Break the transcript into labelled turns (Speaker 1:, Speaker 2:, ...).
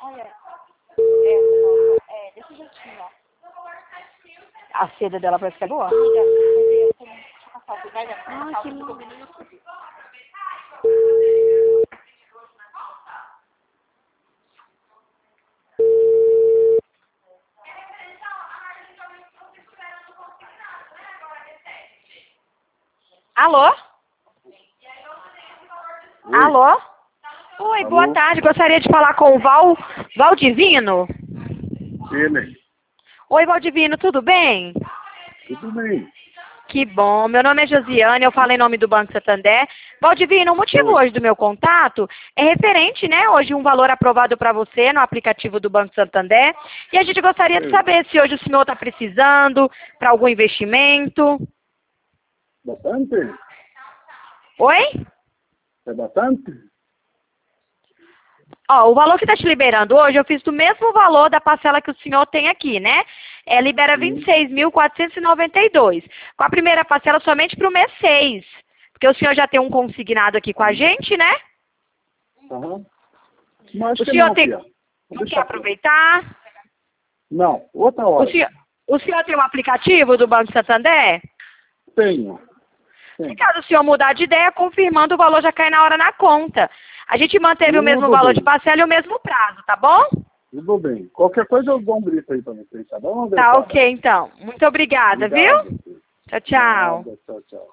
Speaker 1: Olha, desse jeitinho, ó.
Speaker 2: A seda dela parece que é boa.
Speaker 1: Amiga, deixa eu passar o vai vendo.
Speaker 2: Ah, que lindo. Alô?
Speaker 3: Oi.
Speaker 2: Alô? Oi,
Speaker 3: Alô?
Speaker 2: boa tarde. Gostaria de falar com o Valdivino.
Speaker 3: Ele.
Speaker 2: Oi, Valdivino, tudo bem?
Speaker 3: Tudo bem.
Speaker 2: Que bom. Meu nome é Josiane, eu falo em nome do Banco Santander. Valdivino, o motivo
Speaker 3: Oi.
Speaker 2: hoje do meu contato é referente, né, hoje um valor aprovado para você no aplicativo do Banco Santander. E a gente gostaria de
Speaker 3: Oi.
Speaker 2: saber se hoje o senhor está precisando para algum investimento.
Speaker 3: Bastante?
Speaker 2: Oi?
Speaker 3: É bastante?
Speaker 2: Ó, o valor que está te liberando hoje, eu fiz do mesmo valor da parcela que o senhor tem aqui, né? Libera
Speaker 3: Sim.
Speaker 2: 26.492. Com a primeira parcela somente para o mês 6. Porque o senhor já tem um consignado aqui com a gente, né?
Speaker 3: Aham. Mas acho
Speaker 2: O
Speaker 3: que
Speaker 2: senhor
Speaker 3: não,
Speaker 2: tem...
Speaker 3: filha.
Speaker 2: Não
Speaker 3: Deixa
Speaker 2: quer
Speaker 3: aqui.
Speaker 2: aproveitar?
Speaker 3: Não, outra
Speaker 2: O
Speaker 3: hora.
Speaker 2: senhor, o senhor tem um aplicativo do Banco Santander?
Speaker 3: Tenho.
Speaker 2: Se caso o senhor mudar de ideia, confirmando, o valor já cai na hora na conta. A gente manteve o mesmo
Speaker 3: Tudo
Speaker 2: valor
Speaker 3: bem.
Speaker 2: de parcela e o mesmo prazo, tá bom?
Speaker 3: Tudo bem. Qualquer coisa eu dou um grito aí pra vocês, tá bom,
Speaker 2: Tá
Speaker 3: Albertada?
Speaker 2: ok, então. Muito obrigada, viu?
Speaker 3: Obrigado.
Speaker 2: Tchau, tchau.
Speaker 3: Nada. Tchau, tchau.